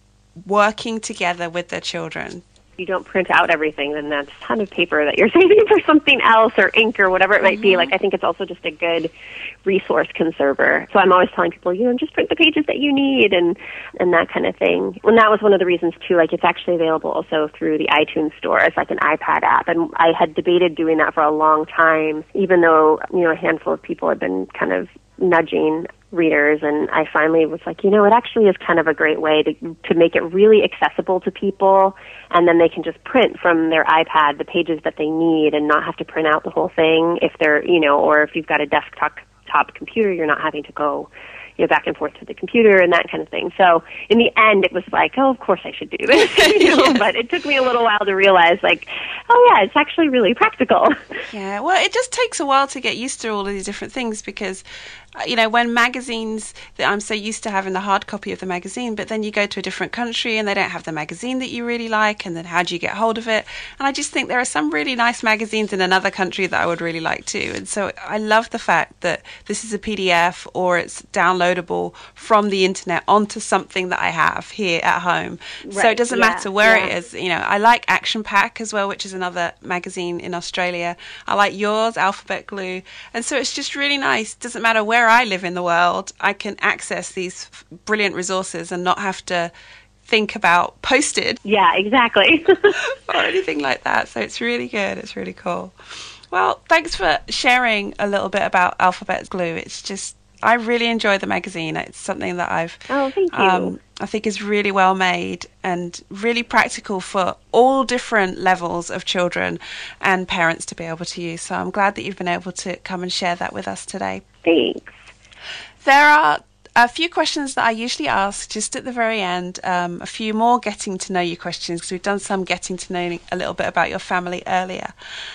working together with their children. You don't print out everything, then that's a ton of paper that you're saving for something else or ink or whatever it might be. Like, I think it's also just a good resource conserver. So I'm always telling people, just print the pages that you need and that kind of thing. And that was one of the reasons too, like it's actually available also through the iTunes store as like an iPad app. And I had debated doing that for a long time, even though, a handful of people had been kind of nudging readers, and I finally was like, it actually is kind of a great way to make it really accessible to people, and then they can just print from their iPad the pages that they need and not have to print out the whole thing if they're, or if you've got a desktop computer, you're not having to go back and forth to the computer and that kind of thing. So in the end, it was like, oh, of course I should do this. But it took me a little while to realize, like, oh yeah, it's actually really practical. Yeah, well, it just takes a while to get used to all of these different things because, when magazines, that I'm so used to having the hard copy of the magazine, but then you go to a different country and they don't have the magazine that you really like, and then how do you get hold of it? And I just think there are some really nice magazines in another country that I would really like too. And so I love the fact that this is a PDF or it's downloadable from the internet onto something that I have here at home. Right. So it doesn't matter where it is. I like Action Pack as well, which is another magazine in Australia. I like yours, Alphabet Glue. And so it's just really nice. It doesn't matter where I live in the world, I can access these brilliant resources and not have to think about postage. Yeah, exactly. or anything like that. So it's really good. It's really cool. Well, thanks for sharing a little bit about Alphabet Glue. It's just, I really enjoy the magazine. It's something that thank you. I think is really well made and really practical for all different levels of children and parents to be able to use. So I'm glad that you've been able to come and share that with us today. Thanks. There are a few questions that I usually ask just at the very end, a few more getting to know you questions, because we've done some getting to know a little bit about your family earlier,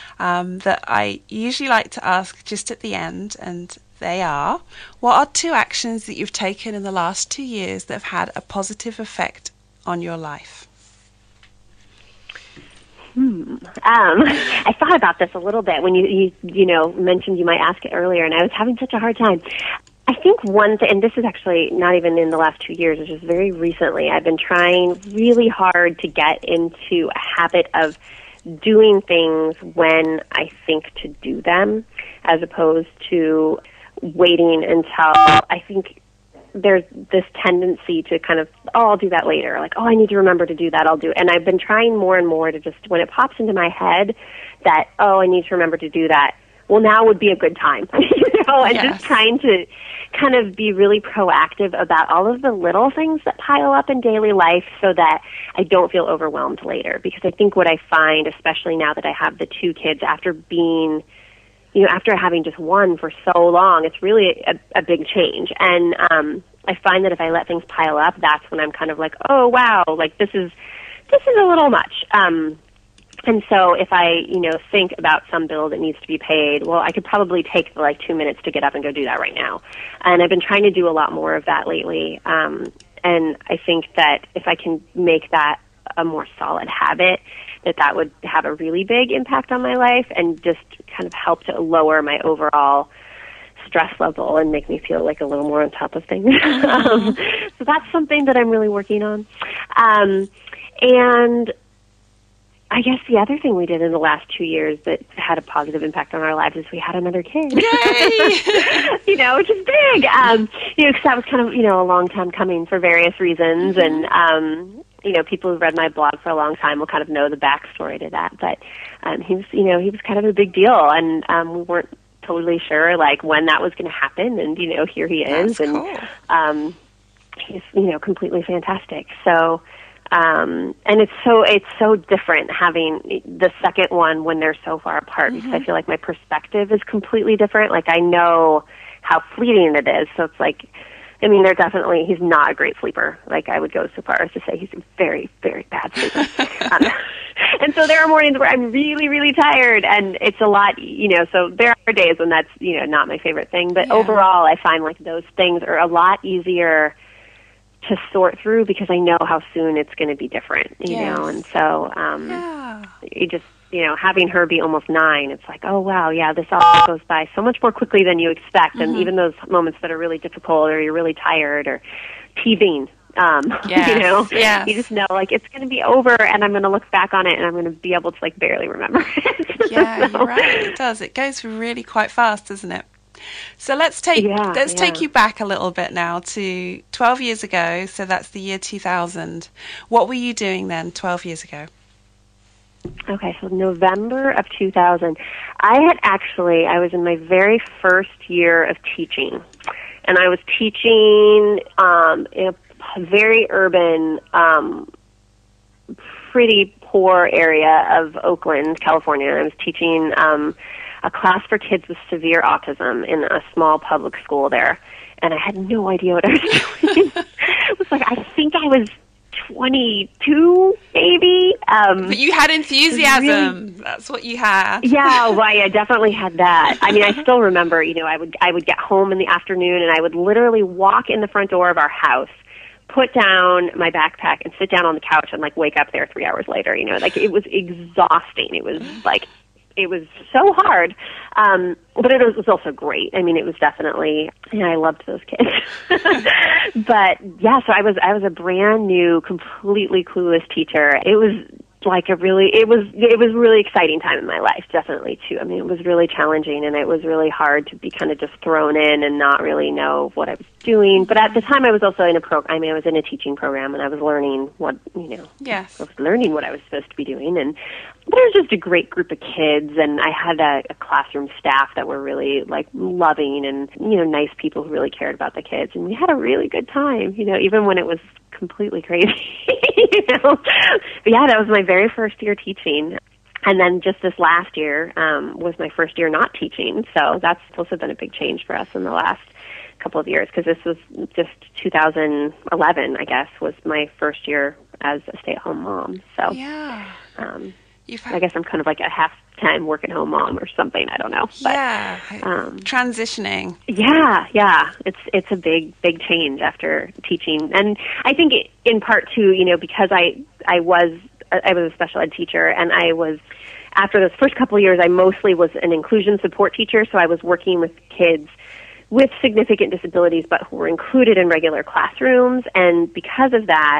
that I usually like to ask just at the end, and they are, what are 2 actions that you've taken in the last 2 years that have had a positive effect on your life? I thought about this a little bit when you mentioned you might ask it earlier, and I was having such a hard time. I think one thing, and this is actually not even in the last 2 years, it's just very recently, I've been trying really hard to get into a habit of doing things when I think to do them, as opposed to waiting until I think there's this tendency to kind of, I'll do that later. Like, I need to remember to do that, I'll do it. And I've been trying more and more to just, when it pops into my head that, I need to remember to do that, well, now would be a good time, and yes. Just trying to kind of be really proactive about all of the little things that pile up in daily life so that I don't feel overwhelmed later. Because I think what I find, especially now that I have the 2 kids, after being after having just one for so long, it's really a big change. And I find that if I let things pile up, that's when I'm kind of like, oh, wow, like this is a little much. And so if I, think about some bill that needs to be paid, well, I could probably take 2 minutes to get up and go do that right now. And I've been trying to do a lot more of that lately. And I think that if I can make that a more solid habit, that would have a really big impact on my life and just kind of help to lower my overall stress level and make me feel like a little more on top of things. So that's something that I'm really working on. And I guess the other thing we did in the last 2 years that had a positive impact on our lives is we had another kid. Yay! Which is big. Because that was kind of, a long time coming for various reasons. Mm-hmm. And, people who've read my blog for a long time will kind of know the backstory to that. But he was kind of a big deal. And we weren't totally sure, when that was going to happen. And, here he is. That's and cool. He's, completely fantastic. So... and it's so different having the second one when they're so far apart, because I feel like my perspective is completely different. I know how fleeting it is. So it's he's not a great sleeper. I would go so far as to say he's a very, very bad sleeper. And so there are mornings where I'm really, really tired, and it's a lot, so there are days when that's, not my favorite thing. But overall, I find those things are a lot easier to sort through because I know how soon it's going to be different, you know, and so you just, having her be almost 9, it's like, oh, wow, yeah, this all goes by so much more quickly than you expect, and even those moments that are really difficult or you're really tired or teething, you just know, it's going to be over, and I'm going to look back on it, and I'm going to be able to, barely remember it. Yeah, you're right, it does. It goes really quite fast, doesn't it? So let's take you back a little bit now to 12 years ago. So that's the year 2000. What were you doing then 12 years ago? Okay, so November of 2000. I was in my very first year of teaching. And I was teaching in a very urban, pretty poor area of Oakland, California. I was teaching a class for kids with severe autism in a small public school there. And I had no idea what I was doing. It was I think I was 22, maybe. But you had enthusiasm. Really, that's what you had. Yeah, right. I definitely had that. I still remember, I would get home in the afternoon and I would literally walk in the front door of our house, put down my backpack and sit down on the couch and wake up there 3 hours later. It was exhausting. It was it was so hard, but it was also great. It was definitely, I loved those kids. But yeah, so I was a brand new, completely clueless teacher. It was it was a really exciting time in my life, definitely too. It was really challenging, and it was really hard to be kind of just thrown in and not really know what I was doing. But at the time, I was also in a program. I was in a teaching program, and I was learning what I was learning what I was supposed to be doing. And but it was just a great group of kids, and I had a classroom staff that were really loving and nice people who really cared about the kids, and we had a really good time. Even when it was completely crazy. But yeah, that was my very first year teaching. And then just this last year was my first year not teaching. So that's also been a big change for us in the last couple of years, because this was just 2011, I guess, was my first year as a stay-at-home mom. So yeah. I guess I'm kind of a half-time work-at-home mom or something. I don't know. But, transitioning. Yeah. It's a big change after teaching, and I think in part too, because I was a special ed teacher, and I was, after those first couple of years, I mostly was an inclusion support teacher, so I was working with kids with significant disabilities, but who were included in regular classrooms, and because of that,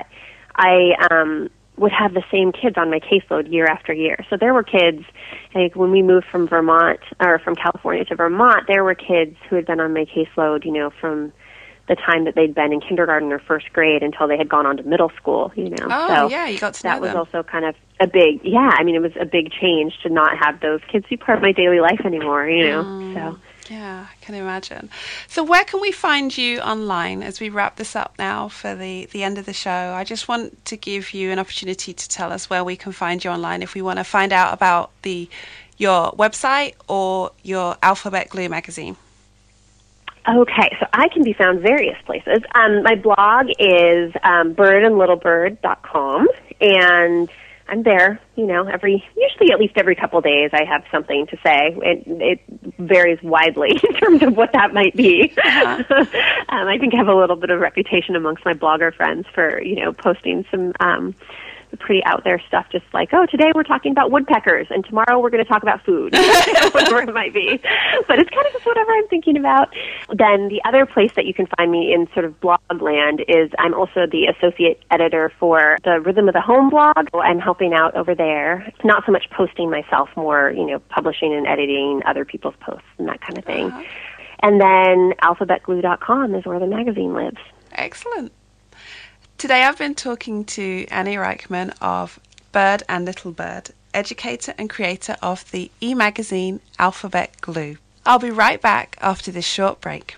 I would have the same kids on my caseload year after year. So there were kids, when we moved from Vermont, or from California to Vermont, there were kids who had been on my caseload, from the time that they'd been in kindergarten or first grade until they had gone on to middle school, Oh, so yeah, you got to know that was them. also kind of a big, it was a big change to not have those kids be part of my daily life anymore, so. Yeah, I can imagine. So where can we find you online as we wrap this up now for the end of the show? I just want to give you an opportunity to tell us where we can find you online if we want to find out about the your website or your Alphabet Glue magazine? Okay, so I can be found various places. My blog is birdandlittlebird.com, and I'm there, usually at least every couple of days I have something to say. It varies widely in terms of what that might be. Uh-huh. I think I have a little bit of reputation amongst my blogger friends for, posting some pretty out there stuff, just like, today we're talking about woodpeckers, and tomorrow we're going to talk about food, whatever it might be. But it's kind of just whatever I'm thinking about. Then the other place that you can find me in sort of blog land is I'm also the associate editor for the Rhythm of the Home blog. I'm helping out over there. It's not so much posting myself, more, publishing and editing other people's posts and that kind of thing. Uh-huh. And then alphabetglue.com is where the magazine lives. Excellent. Today I've been talking to Annie Reichman of Bird and Little Bird, educator and creator of the e-magazine Alphabet Glue. I'll be right back after this short break.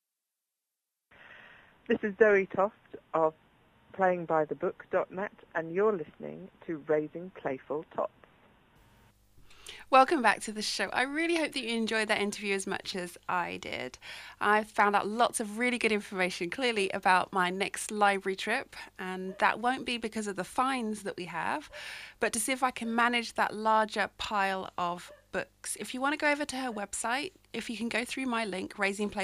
This is Zoe Toft of playingbythebook.net, and you're listening to Raising Playful Tots. Welcome back to the show. I really hope that you enjoyed that interview as much as I did. I found out lots of really good information, clearly, about my next library trip, and that won't be because of the fines that we have, but to see if I can manage that larger pile of books. If you want to go over to her website, if you can go through my link,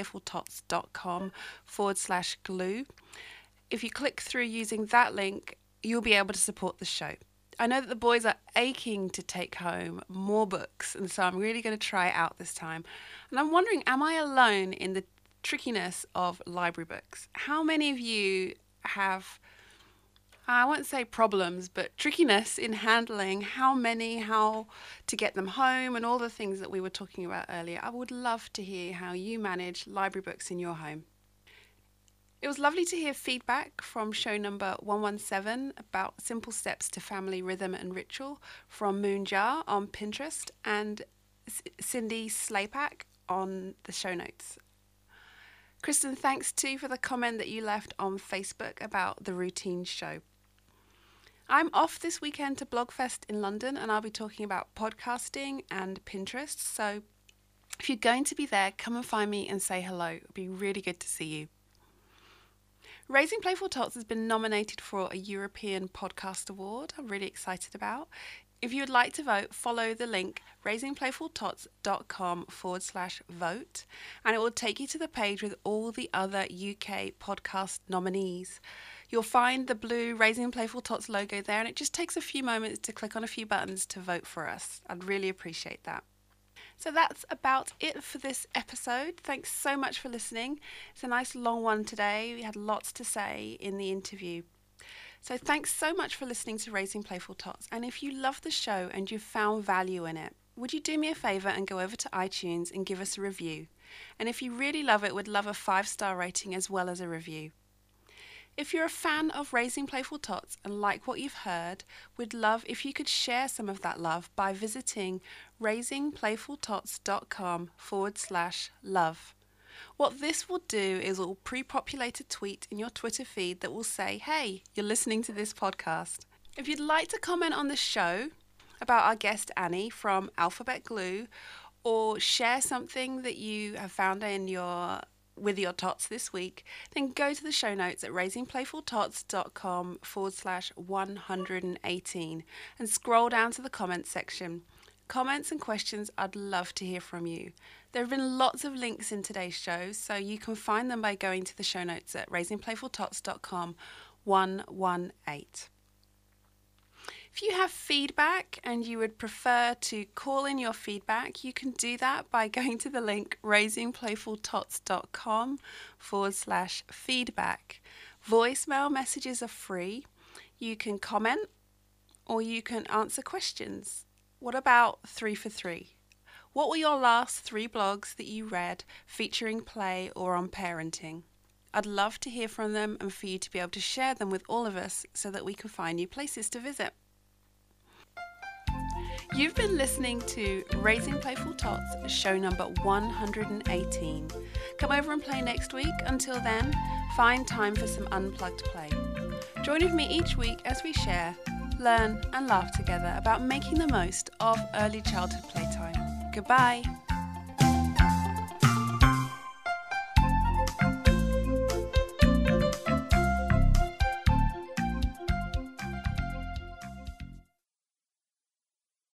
raisingplayfultots.com/glue, if you click through using that link, you'll be able to support the show. I know that the boys are aching to take home more books, and so I'm really going to try it out this time. And I'm wondering, am I alone in the trickiness of library books? How many of you have, I won't say problems, but trickiness in handling how to get them home, and all the things that we were talking about earlier? I would love to hear how you manage library books in your home. It was lovely to hear feedback from show number 117 about simple steps to family rhythm and ritual from Moonjar on Pinterest and Cindy Slapak on the show notes. Kristen, thanks too for the comment that you left on Facebook about the routine show. I'm off this weekend to Blogfest in London, and I'll be talking about podcasting and Pinterest. So if you're going to be there, come and find me and say hello. It'll be really good to see you. Raising Playful Tots has been nominated for a European Podcast Award I'm really excited about. If you would like to vote, follow the link raisingplayfultots.com/vote, and it will take you to the page with all the other UK podcast nominees. You'll find the blue Raising Playful Tots logo there, and it just takes a few moments to click on a few buttons to vote for us. I'd really appreciate that. So that's about it for this episode. Thanks so much for listening. It's a nice long one today. We had lots to say in the interview. So thanks so much for listening to Raising Playful Tots. And if you love the show and you've found value in it, would you do me a favour and go over to iTunes and give us a review? And if you really love it, would love a 5-star rating as well as a review. If you're a fan of Raising Playful Tots and like what you've heard, we'd love if you could share some of that love by visiting raisingplayfultots.com/love. What this will do is a pre-populated tweet in your Twitter feed that will say, hey, you're listening to this podcast. If you'd like to comment on the show about our guest Annie from Alphabet Glue, or share something that you have found with your tots this week, then go to the show notes at raisingplayfultots.com/118 and scroll down to the comments section. Comments and questions, I'd love to hear from you. There have been lots of links in today's show, so you can find them by going to the show notes at raisingplayfultots.com/118. If you have feedback and you would prefer to call in your feedback, you can do that by going to the link raisingplayfultots.com/feedback. Voicemail messages are free. You can comment or you can answer questions. What about 3 for 3? What were your last 3 blogs that you read featuring play or on parenting? I'd love to hear from them and for you to be able to share them with all of us so that we can find new places to visit. You've been listening to Raising Playful Tots, show number 118. Come over and play next week. Until then, find time for some unplugged play. Join with me each week as we share learn and laugh together about making the most of early childhood playtime. Goodbye.